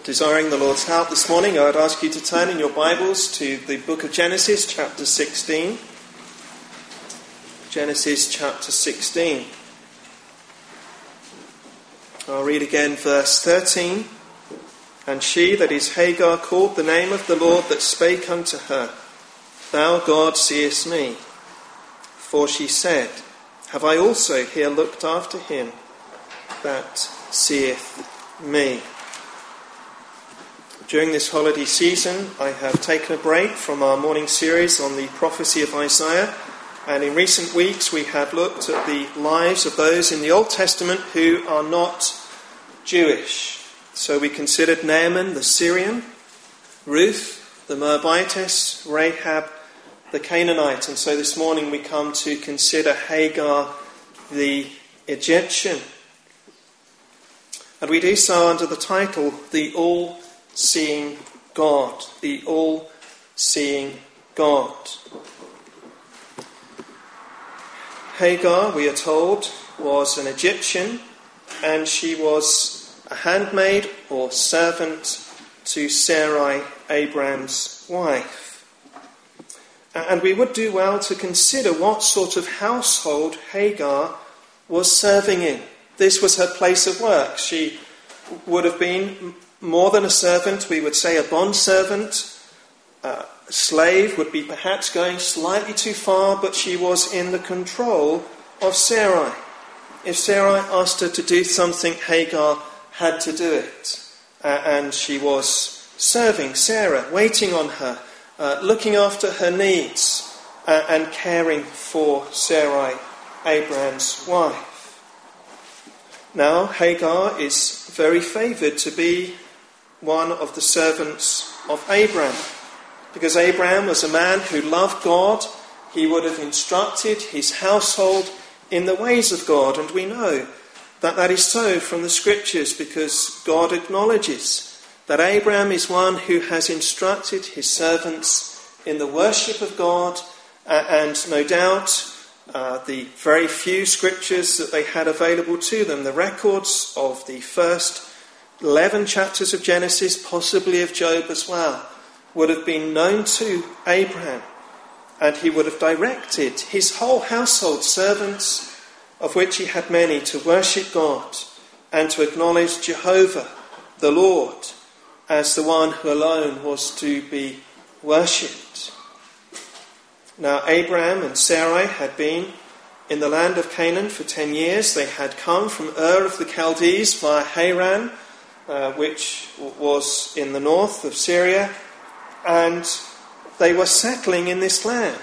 desiring the Lord's help this morning, I would ask you to turn in your Bibles to the book of Genesis, chapter 16. Genesis chapter 16. I'll read again verse 13. And she, that is Hagar, called the name of the Lord that spake unto her, Thou, God, seest me. For she said, Have I also here looked after him that seeth me? During this holiday season, I have taken a break from our morning series on the prophecy of Isaiah, and in recent weeks we have looked at the lives of those in the Old Testament who are not Jewish. So we considered Naaman the Syrian, Ruth the Moabitess, Rahab the Canaanite, and so this morning we come to consider Hagar the Egyptian. And we do so under the title, The All-Seeing God. The All-Seeing God. Hagar, we are told, was an Egyptian, and she was a handmaid or servant to Sarai, Abraham's wife. And we would do well to consider what sort of household Hagar was serving in. This was her place of work. She would have been more than a servant, we would say a bondservant. Slave would be perhaps going slightly too far, but she was in the control of Sarai. If Sarai asked her to do something, Hagar had to do it. And she was serving Sarah, waiting on her, looking after her needs, and caring for Sarai, Abraham's wife. Now, Hagar is very favoured to be one of the servants of Abraham, because Abraham was a man who loved God. He would have instructed his household in the ways of God, and we know that that is so from the Scriptures, because God acknowledges that Abraham is one who has instructed his servants in the worship of God, and no doubt the very few scriptures that they had available to them, the records of the first 11 chapters of Genesis, possibly of Job as well, would have been known to Abraham, and he would have directed his whole household, servants, of which he had many, to worship God and to acknowledge Jehovah, the Lord, as the one who alone was to be worshipped. Now, Abraham and Sarai had been in the land of Canaan for 10 years. They had come from Ur of the Chaldees via Haran, which was in the north of Syria, and they were settling in this land.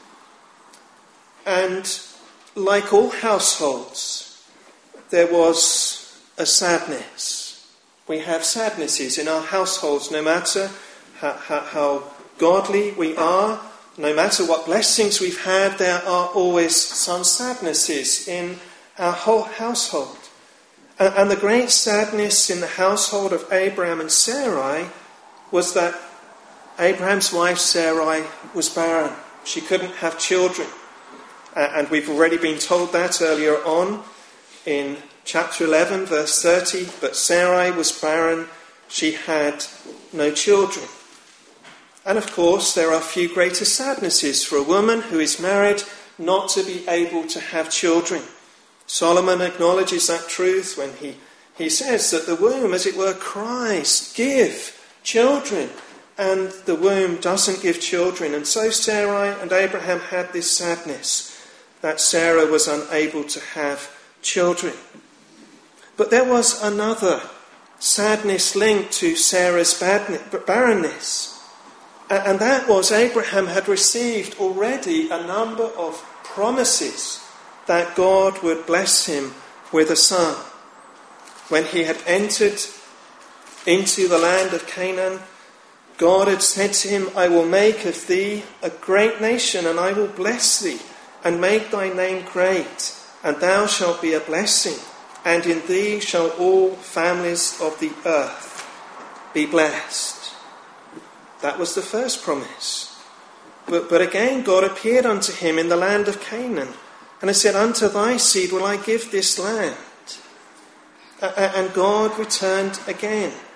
And like all households, there was a sadness. We have sadnesses in our households, no matter how godly we are. No matter what blessings we've had, there are always some sadnesses in our whole household. And the great sadness in the household of Abraham and Sarai was that Abraham's wife Sarai was barren. She couldn't have children. And we've already been told that earlier on in chapter 11, verse 30. But Sarai was barren. She had no children. And of course, there are few greater sadnesses for a woman who is married not to be able to have children. Solomon acknowledges that truth when he says that the womb, as it were, cries, give children, and the womb doesn't give children. And so Sarai and Abraham had this sadness, that Sarah was unable to have children. But there was another sadness linked to Sarah's barrenness. And that was Abraham had received already a number of promises that God would bless him with a son. When he had entered into the land of Canaan, God had said to him, I will make of thee a great nation, and I will bless thee, and make thy name great, and thou shalt be a blessing, and in thee shall all families of the earth be blessed. That was the first promise. But again, God appeared unto him in the land of Canaan, and he said, Unto thy seed will I give this land. And God returned again.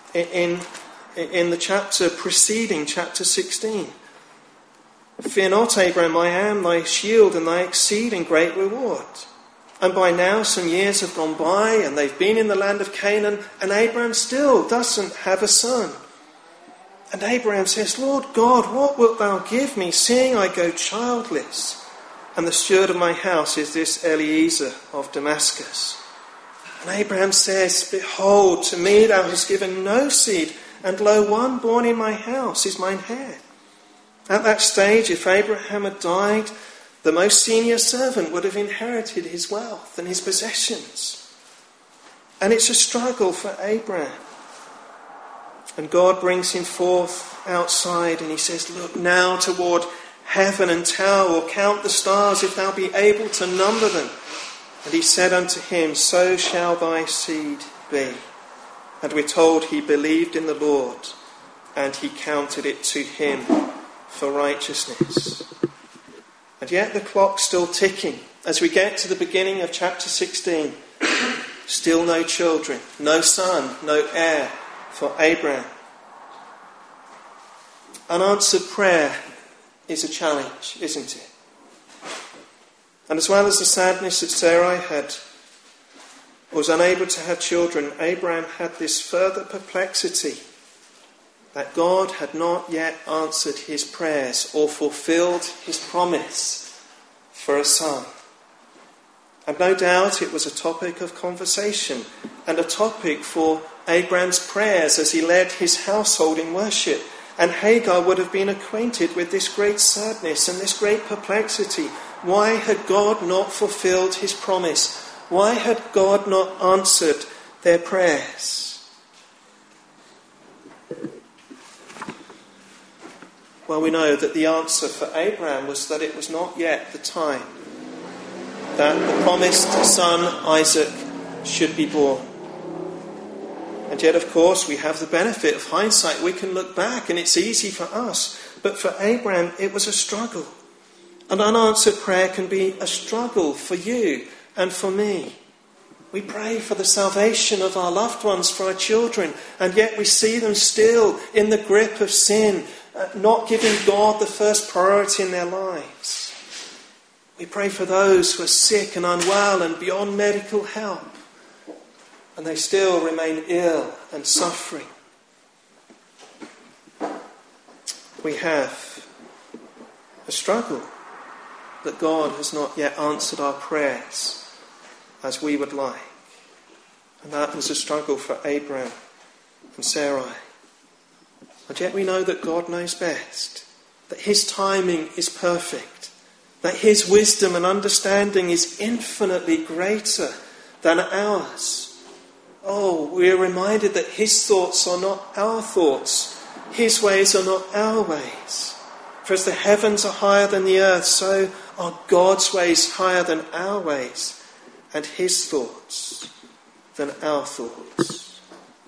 in the chapter preceding chapter 16. Fear not, Abraham, I am thy shield and thy exceeding great reward. And by now some years have gone by, and they've been in the land of Canaan, and Abraham still doesn't have a son. And Abraham says, Lord God, what wilt thou give me, seeing I go childless? And the steward of my house is this Eliezer of Damascus. And Abraham says, behold, to me thou hast given no seed, and lo, one born in my house is mine heir. At that stage, if Abraham had died, the most senior servant would have inherited his wealth and his possessions. And it's a struggle for Abraham. And God brings him forth outside and he says, look now toward heaven and tell, or count the stars if thou be able to number them. And he said unto him, so shall thy seed be. And we're told he believed in the Lord, and he counted it to him for righteousness. And yet the clock's still ticking. As we get to the beginning of chapter 16, still no children, no son, no heir for Abraham. Unanswered prayer is a challenge, isn't it? And as well as the sadness that Sarai was unable to have children, Abraham had this further perplexity that God had not yet answered his prayers or fulfilled his promise for a son. And no doubt it was a topic of conversation and a topic for Abraham's prayers as he led his household in worship. And Hagar would have been acquainted with this great sadness and this great perplexity. Why had God not fulfilled his promise? Why had God not answered their prayers? Well, we know that the answer for Abraham was that it was not yet the time that the promised son Isaac should be born. And yet, of course, we have the benefit of hindsight. We can look back and it's easy for us. But for Abraham, it was a struggle. An unanswered prayer can be a struggle for you and for me. We pray for the salvation of our loved ones, for our children, and yet we see them still in the grip of sin, not giving God the first priority in their lives. We pray for those who are sick and unwell and beyond medical help, and they still remain ill and suffering. We have a struggle that God has not yet answered our prayers as we would like. And that was a struggle for Abraham and Sarai. And yet we know that God knows best, that his timing is perfect, that his wisdom and understanding is infinitely greater than ours. Oh, we are reminded that his thoughts are not our thoughts, his ways are not our ways. For as the heavens are higher than the earth, so are God's ways higher than our ways, and his thoughts than our thoughts.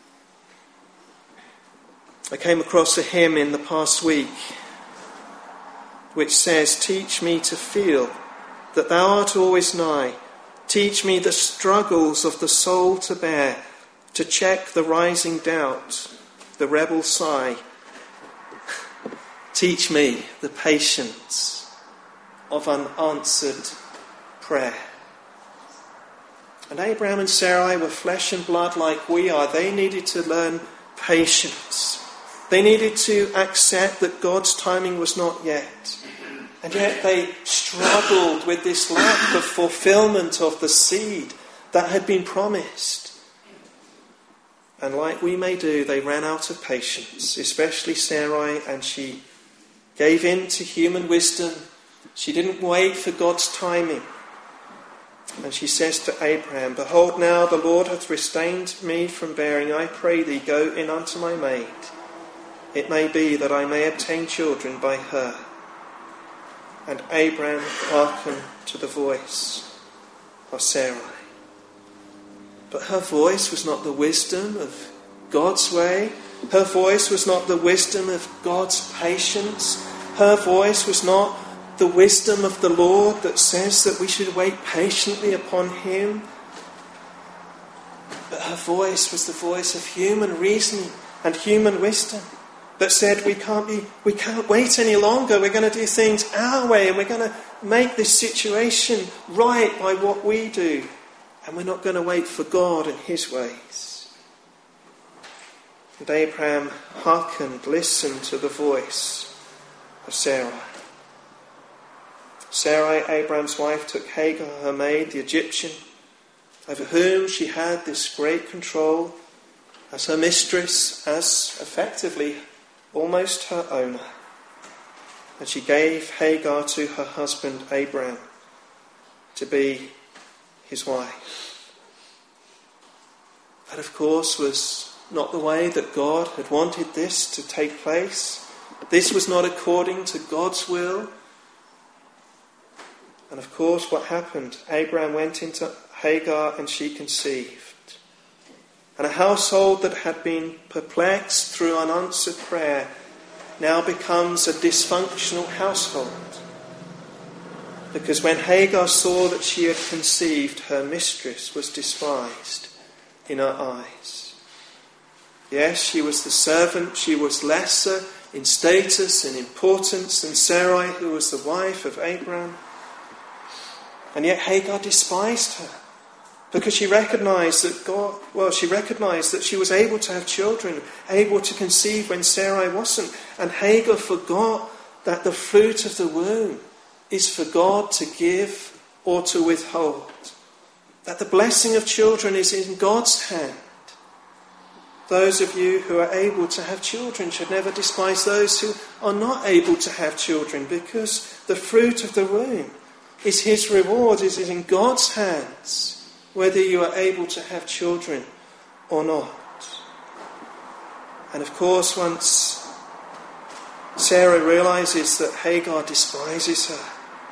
I came across a hymn in the past week which says, teach me to feel that thou art always nigh. Teach me the struggles of the soul to bear, to check the rising doubt, the rebel sigh. Teach me the patience of unanswered prayer. And Abraham and Sarai were flesh and blood like we are. They needed to learn patience. They needed to accept that God's timing was not yet. And yet they struggled with this lack of fulfillment of the seed that had been promised. And like we may do, they ran out of patience, especially Sarai, and she gave in to human wisdom. She didn't wait for God's timing. And she says to Abraham, behold, now the Lord hath restrained me from bearing. I pray thee, go in unto my maid. It may be that I may obtain children by her. And Abraham hearkened to the voice of Sarai. But her voice was not the wisdom of God's way. Her voice was not the wisdom of God's patience. Her voice was not the wisdom of the Lord that says that we should wait patiently upon him. But her voice was the voice of human reasoning and human wisdom that said we can't wait any longer. We're going to do things our way, and we're going to make this situation right by what we do. And we're not going to wait for God and his ways. And Abraham hearkened, listened to the voice of Sarai. Sarai, Abraham's wife, took Hagar, her maid, the Egyptian, over whom she had this great control, as her mistress, as effectively almost her owner. And she gave Hagar to her husband Abraham to be his wife. That, of course, was not the way that God had wanted this to take place. This was not according to God's will. And of course, what happened? Abraham went into Hagar and she conceived. And a household that had been perplexed through unanswered prayer now becomes a dysfunctional household. Because when Hagar saw that she had conceived, her mistress was despised in her eyes. Yes, she was the servant, she was lesser in status and importance than Sarai, who was the wife of Abraham. And yet Hagar despised her because she recognized that she recognized that she was able to have children, able to conceive when Sarai wasn't. And Hagar forgot that the fruit of the womb is for God to give or to withhold. That the blessing of children is in God's hand. Those of you who are able to have children should never despise those who are not able to have children, because the fruit of the womb is his reward, is in God's hands, whether you are able to have children or not. And of course, once Sarah realizes that Hagar despises her,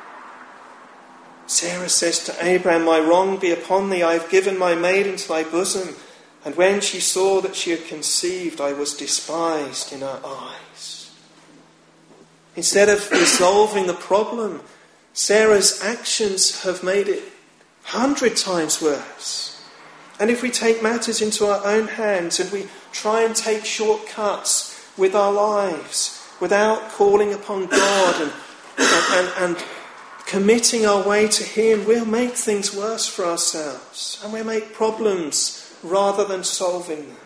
Sarah says to Abraham, "My wrong be upon thee, I have given my maid into thy bosom. And when she saw that she had conceived, I was despised in her eyes." Instead of resolving the problem, Sarah's actions have made it 100 times worse. And if we take matters into our own hands and we try and take shortcuts with our lives without calling upon God and committing our way to him, we'll make things worse for ourselves, and we'll make problems rather than solving them.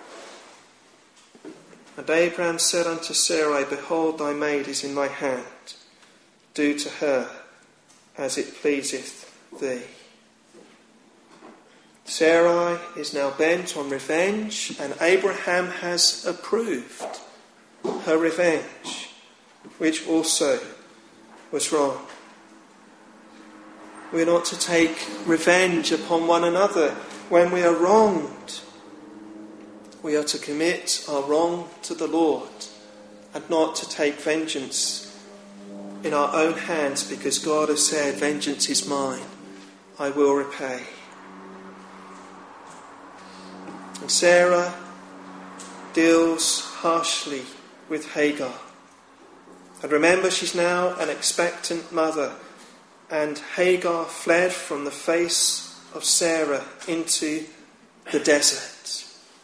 And Abraham said unto Sarai, "Behold, thy maid is in thy hand. Do to her as it pleaseth thee." Sarai is now bent on revenge, and Abraham has approved her revenge, which also was wrong. We're not to take revenge upon one another when we are wronged. We are to commit our wrong to the Lord and not to take vengeance in our own hands, because God has said, "Vengeance is mine, I will repay." And Sarah deals harshly with Hagar. And remember, she's now an expectant mother, and Hagar fled from the face of Sarah into the desert.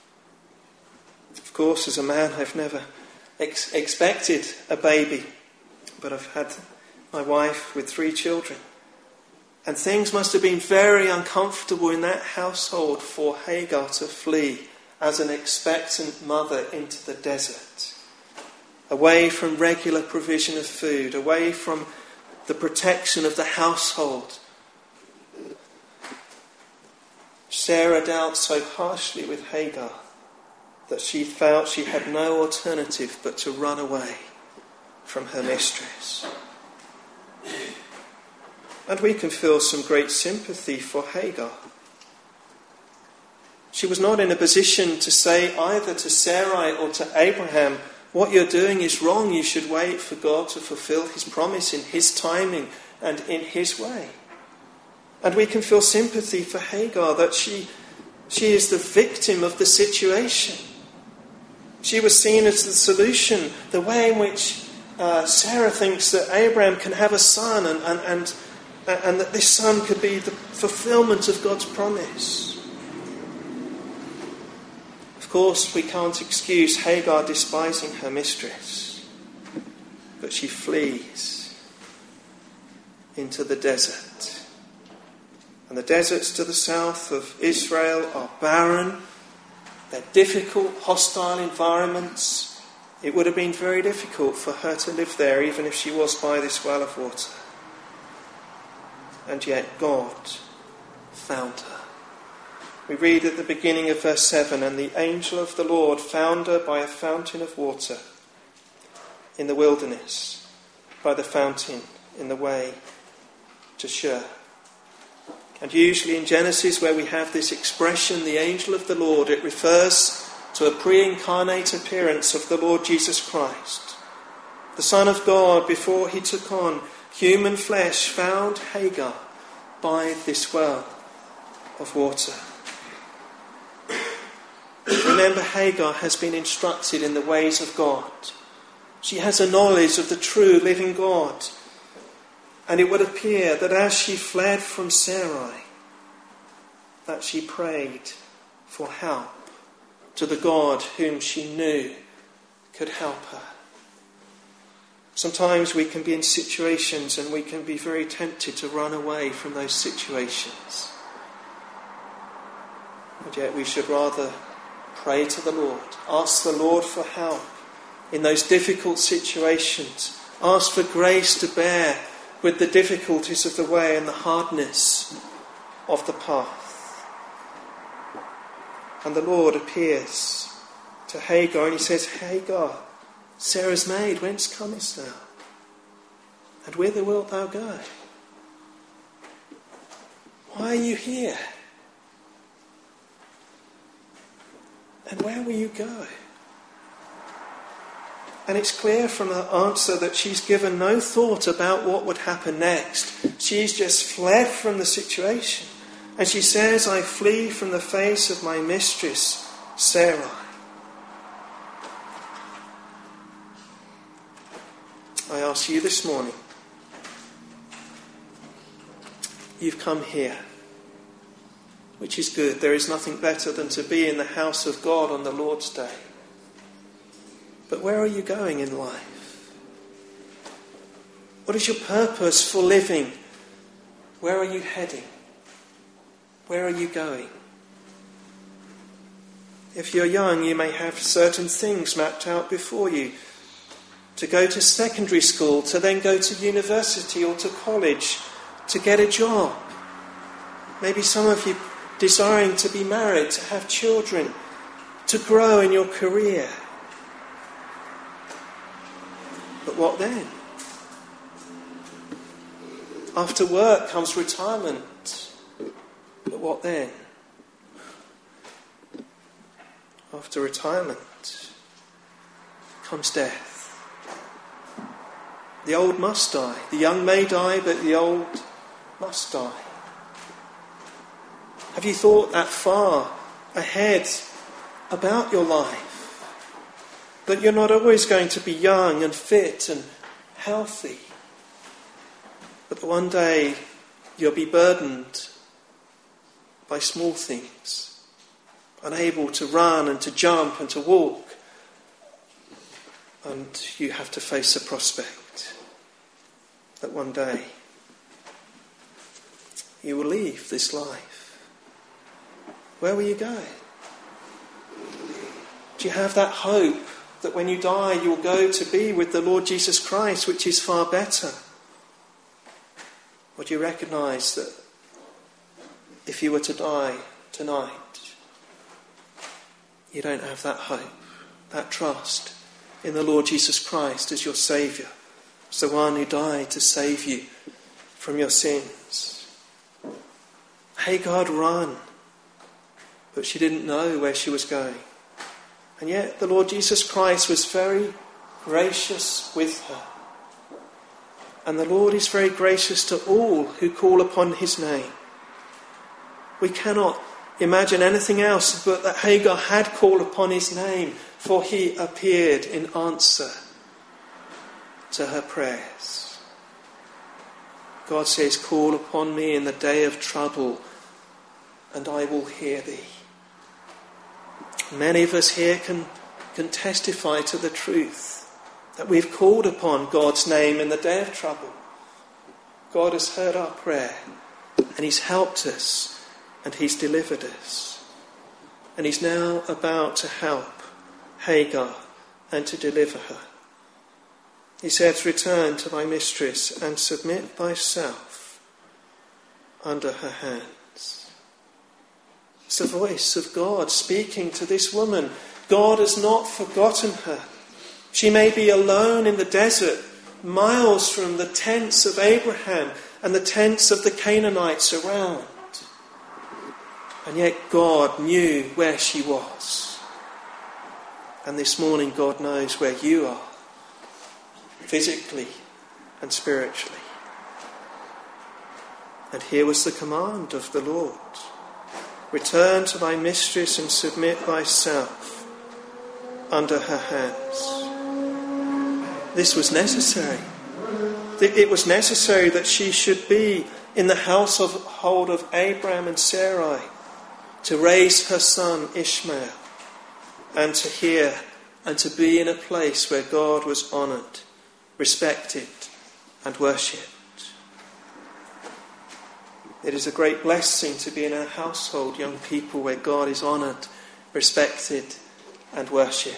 Of course, as a man, I've never expected a baby, but I've had my wife with 3 children. And things must have been very uncomfortable in that household for Hagar to flee as an expectant mother into the desert, away from regular provision of food, away from the protection of the household. Sarah dealt so harshly with Hagar that she felt she had no alternative but to run away from her mistress. And we can feel some great sympathy for Hagar. She was not in a position to say either to Sarai or to Abraham, "What you're doing is wrong, you should wait for God to fulfill his promise in his timing and in his way." And we can feel sympathy for Hagar, that she is the victim of the situation. She was seen as the solution, the way in which Sarah thinks that Abraham can have a son and that this son could be the fulfillment of God's promise. Of course, we can't excuse Hagar despising her mistress, but she flees into the desert. And the deserts to the south of Israel are barren. They're difficult, hostile environments. It would have been very difficult for her to live there, even if she was by this well of water. And yet God found her. We read at the beginning of verse 7, and the angel of the Lord found her by a fountain of water in the wilderness, by the fountain in the way to Shur. And usually in Genesis, where we have this expression, the angel of the Lord, it refers to a pre-incarnate appearance of the Lord Jesus Christ. The Son of God, before he took on human flesh, found Hagar by this well of water. Remember, Hagar has been instructed in the ways of God. She has a knowledge of the true living God. And it would appear that as she fled from Sarai, that she prayed for help to the God whom she knew could help her. Sometimes we can be in situations and we can be very tempted to run away from those situations. And yet we should rather pray to the Lord. Ask the Lord for help in those difficult situations. Ask for grace to bear with the difficulties of the way and the hardness of the path. And the Lord appears to Hagar and he says, Hagar, Sarah's maid, whence comest thou? And whither wilt thou go? Why are you here? And where will you go? And it's clear from her answer that she's given no thought about what would happen next. She's just fled from the situation. And she says, I flee from the face of my mistress, Sarai. I ask you this morning, you've come here, which is good. There is nothing better than to be in the house of God on the Lord's day. But where are you going in life? What is your purpose for living? Where are you heading? Where are you going? If you're young, you may have certain things mapped out before you. To go to secondary school, to then go to university or to college, to get a job. Maybe some of you desiring to be married, to have children, to grow in your career. But what then? After work comes retirement. But what then? After retirement comes death. The old must die. The young may die, but the old must die. Have you thought that far ahead about your life? That you're not always going to be young and fit and healthy, but that one day you'll be burdened by small things, unable to run and to jump and to walk, and you have to face a prospect that one day you will leave this life. Where will you go? Do you have that hope that when you die you'll go to be with the Lord Jesus Christ, which is far better? Or do you recognise that if you were to die tonight, you don't have that hope, that trust in the Lord Jesus Christ as your Saviour, as the one who died to save you from your sins? Hagar ran, but she didn't know where she was going. And yet the Lord Jesus Christ was very gracious with her. And the Lord is very gracious to all who call upon his name. We cannot imagine anything else but that Hagar had called upon his name, for he appeared in answer to her prayers. God says, call upon me in the day of trouble, and I will hear thee. Many of us here can testify to the truth that we've called upon God's name in the day of trouble. God has heard our prayer, and he's helped us, and he's delivered us. And he's now about to help Hagar and to deliver her. He says, "Return to thy mistress and submit thyself under her hands." It's the voice of God speaking to this woman. God has not forgotten her. She may be alone in the desert, miles from the tents of Abraham and the tents of the Canaanites around. And yet God knew where she was. And this morning God knows where you are, physically and spiritually. And here was the command of the Lord. "Return to thy mistress and submit thyself under her hands." This was necessary. It was necessary that she should be in the household of Abraham and Sarai to raise her son Ishmael and to hear and to be in a place where God was honoured, respected and worshipped. It is a great blessing to be in a household, young people, where God is honoured, respected and worshipped.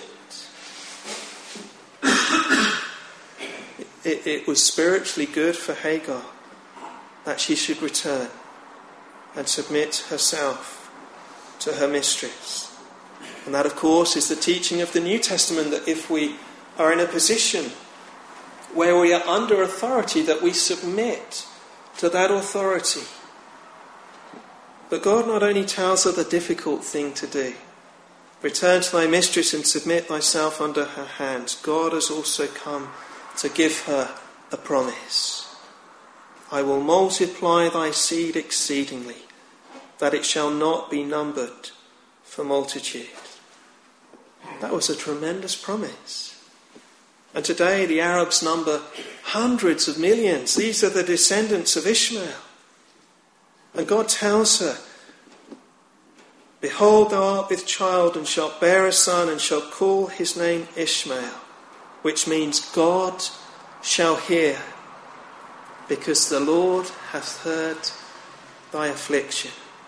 It was spiritually good for Hagar that she should return and submit herself to her mistress. And that, of course, is the teaching of the New Testament, that if we are in a position where we are under authority, that we submit to that authority. But God not only tells her the difficult thing to do, "Return to thy mistress and submit thyself under her hands," God has also come to give her a promise. "I will multiply thy seed exceedingly, that it shall not be numbered for multitude." That was a tremendous promise. And today the Arabs number hundreds of millions. These are the descendants of Ishmael. And God tells her, "Behold, thou art with child and shalt bear a son and shalt call his name Ishmael," which means God shall hear, because the Lord hath heard thy affliction.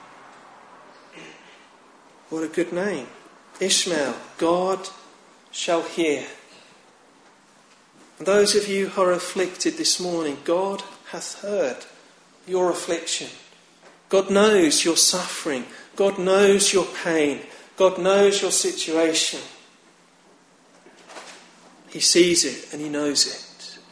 What a good name. Ishmael, God shall hear. And those of you who are afflicted this morning, God hath heard your affliction. God knows your suffering. God knows your pain. God knows your situation. He sees it and he knows it.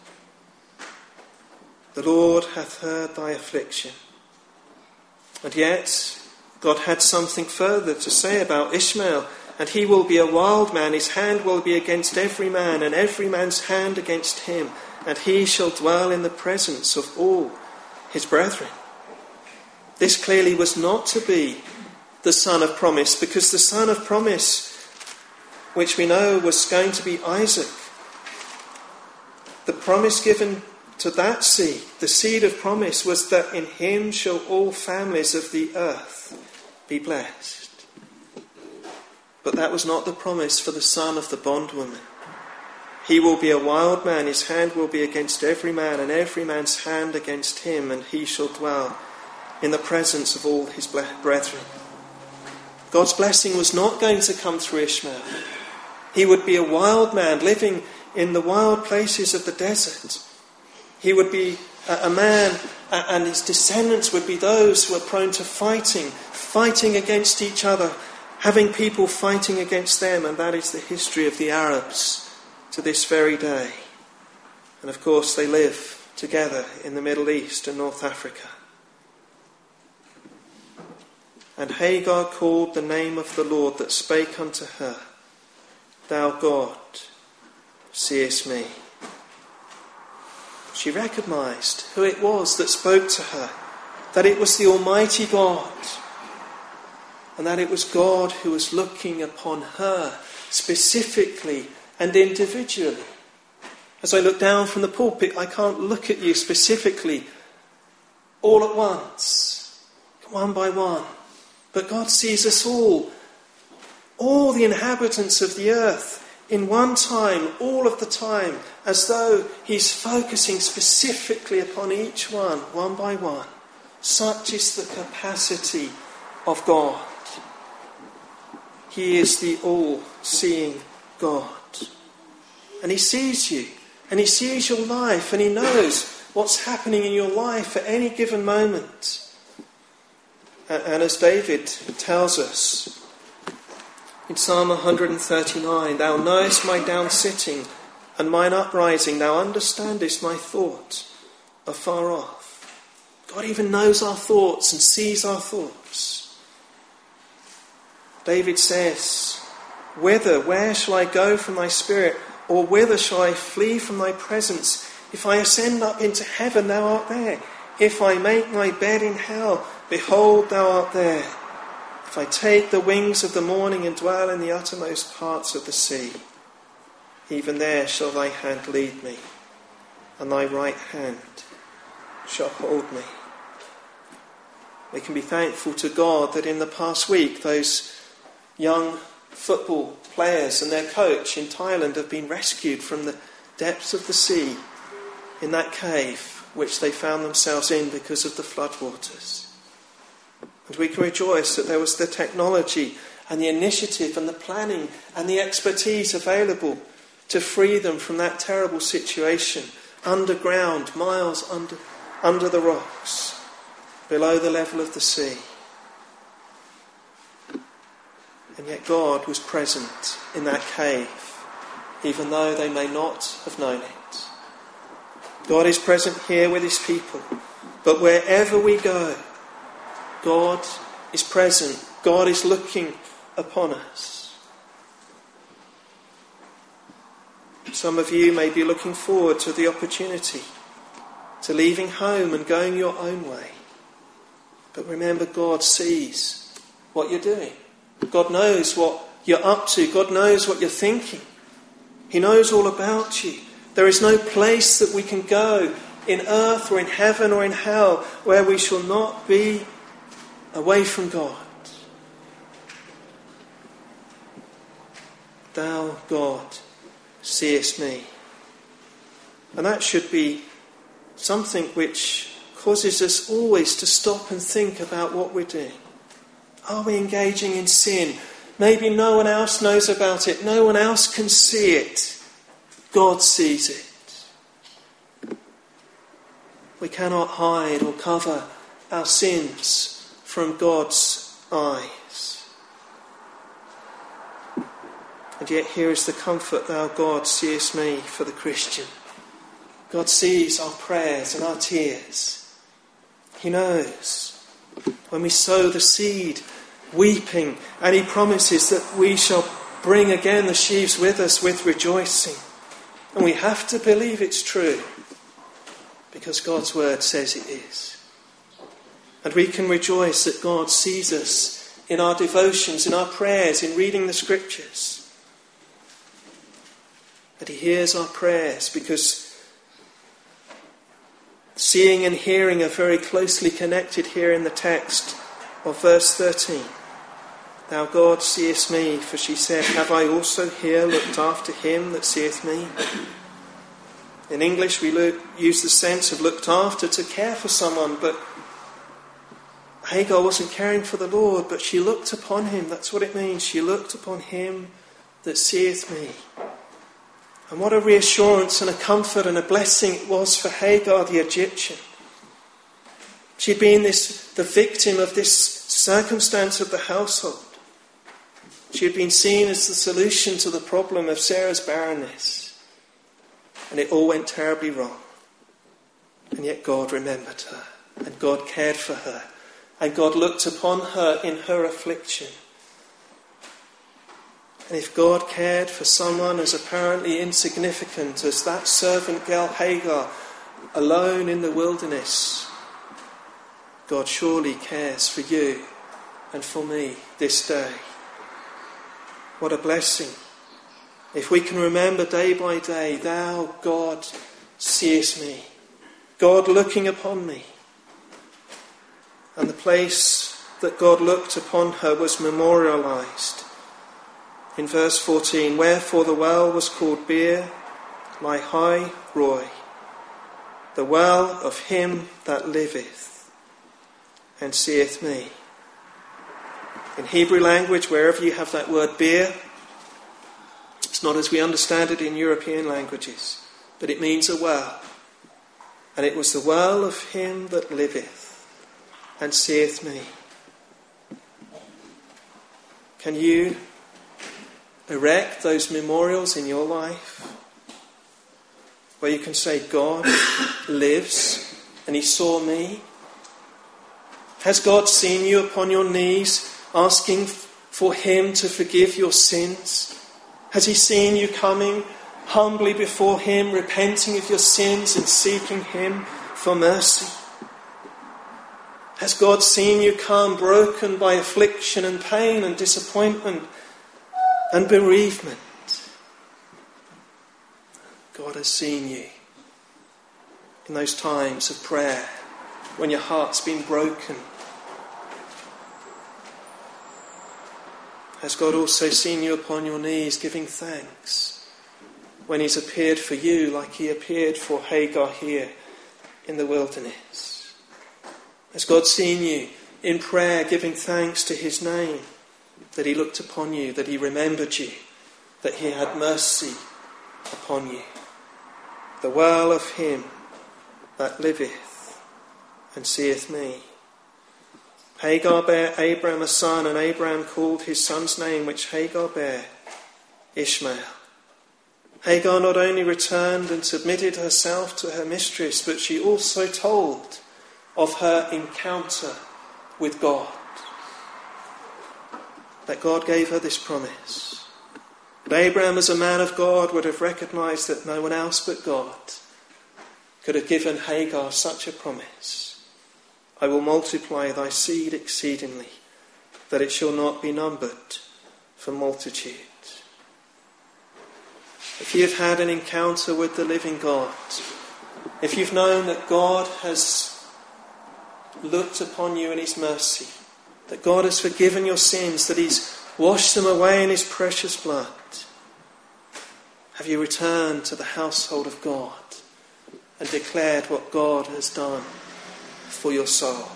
The Lord hath heard thy affliction. And yet, God had something further to say about Ishmael. "And he will be a wild man, his hand will be against every man, and every man's hand against him. And he shall dwell in the presence of all his brethren." This clearly was not to be the son of promise, because the son of promise, which we know was going to be Isaac, the promise given to that seed, the seed of promise, was that in him shall all families of the earth be blessed. But that was not the promise for the son of the bondwoman. "He will be a wild man, his hand will be against every man, and every man's hand against him, and he shall dwell in the presence of all his brethren." God's blessing was not going to come through Ishmael. He would be a wild man living in the wild places of the desert. He would be a man, and his descendants would be those who are prone to fighting against each other, having people fighting against them, and that is the history of the Arabs to this very day. And of course they live together in the Middle East and North Africa. "And Hagar called the name of the Lord that spake unto her, Thou God seest me." She recognised who it was that spoke to her, that it was the Almighty God, and that it was God who was looking upon her specifically and individually. As I look down from the pulpit, I can't look at you specifically all at once, one by one. But God sees us all all the inhabitants of the earth in one time, all of the time, as though he's focusing specifically upon each one by one. Such is the capacity of God. He is the all-seeing God. And he sees you, and he sees your life, and he knows what's happening in your life at any given moment. And as David tells us in Psalm 139, thou knowest my down sitting and mine uprising, thou understandest my thought afar off. God even knows our thoughts and sees our thoughts. David says, where shall I go from thy spirit, or whither shall I flee from thy presence? If I ascend up into heaven, thou art there. If I make my bed in hell, behold, thou art there. If I take the wings of the morning and dwell in the uttermost parts of the sea, even there shall thy hand lead me, and thy right hand shall hold me. We can be thankful to God that in the past week those young football players and their coach in Thailand have been rescued from the depths of the sea in that cave which they found themselves in because of the floodwaters. And we can rejoice that there was the technology and the initiative and the planning and the expertise available to free them from that terrible situation, underground, miles under the rocks, below the level of the sea. And yet God was present in that cave, even though they may not have known it. God is present here with his people, but wherever we go, God is present. God is looking upon us. Some of you may be looking forward to the opportunity to leaving home and going your own way. But remember, God sees what you're doing. God knows what you're up to. God knows what you're thinking. He knows all about you. There is no place that we can go in earth or in heaven or in hell where we shall not be away from God. Thou, God, seest me. And that should be something which causes us always to stop and think about what we're doing. Are we engaging in sin? Maybe no one else knows about it. No one else can see it. God sees it. We cannot hide or cover our sins from God's eyes. And yet here is the comfort, thou God seest me, for the Christian. God sees our prayers and our tears. He knows when we sow the seed, weeping, and he promises that we shall bring again the sheaves with us with rejoicing. And we have to believe it's true, because God's word says it is. And we can rejoice that God sees us in our devotions, in our prayers, in reading the scriptures. That he hears our prayers, because seeing and hearing are very closely connected here in the text of verse 13. Thou God seest me, for she said, have I also here looked after him that seeth me? In English we use the sense of looked after, to care for someone, but Hagar wasn't caring for the Lord, but she looked upon him. That's what it means. She looked upon him that seeth me. And what a reassurance and a comfort and a blessing it was for Hagar the Egyptian. She'd been the victim of this circumstance of the household. She had been seen as the solution to the problem of Sarah's barrenness. And it all went terribly wrong. And yet God remembered her, and God cared for her, and God looked upon her in her affliction. And if God cared for someone as apparently insignificant as that servant girl Hagar, alone in the wilderness, God surely cares for you and for me this day. What a blessing. If we can remember day by day, thou God seest me. God looking upon me. And the place that God looked upon her was memorialised In verse 14, wherefore the well was called Beer Lahai Roi, the well of him that liveth and seeth me. In Hebrew language, wherever you have that word beer, it's not as we understand it in European languages, but it means a well. And it was the well of him that liveth and seeth me. Can you erect those memorials in your life where you can say, God lives and he saw me? Has God seen you upon your knees asking for him to forgive your sins? Has he seen you coming humbly before him, repenting of your sins and seeking him for mercy? Has God seen you come broken by affliction and pain and disappointment and bereavement? God has seen you in those times of prayer when your heart's been broken. Has God also seen you upon your knees giving thanks when he's appeared for you like he appeared for Hagar here in the wilderness? Has God seen you in prayer giving thanks to his name, that he looked upon you, that he remembered you, that he had mercy upon you? The well of him that liveth and seeth me. Hagar bare Abram a son, and Abram called his son's name, which Hagar bare, Ishmael. Hagar not only returned and submitted herself to her mistress, but she also told of her encounter with God. That God gave her this promise. But Abraham, as a man of God, would have recognised that no one else but God could have given Hagar such a promise. I will multiply thy seed exceedingly, that it shall not be numbered for multitude. If you've had an encounter with the living God, if you've known that God has looked upon you in his mercy, that God has forgiven your sins, that he's washed them away in his precious blood, have you returned to the household of God and declared what God has done for your soul?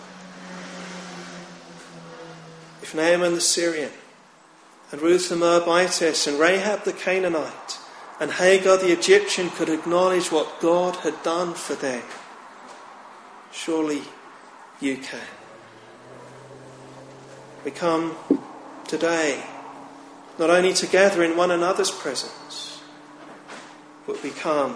If Naaman the Syrian and Ruth the Moabitess and Rahab the Canaanite and Hagar the Egyptian could acknowledge what God had done for them, surely you can. We come today not only together in one another's presence, but we come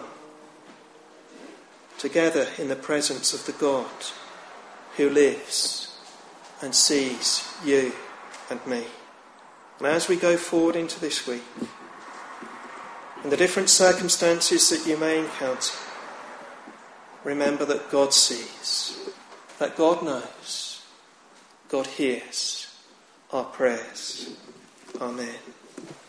together in the presence of the God who lives and sees you and me. And as we go forward into this week, in the different circumstances that you may encounter, remember that God sees, that God knows, God hears our prayers. Amen.